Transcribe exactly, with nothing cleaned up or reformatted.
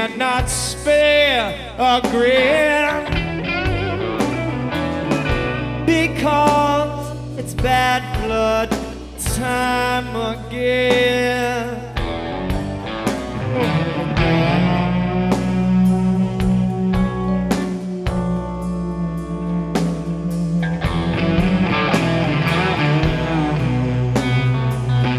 cannot spare a grin, because it's bad blood time again.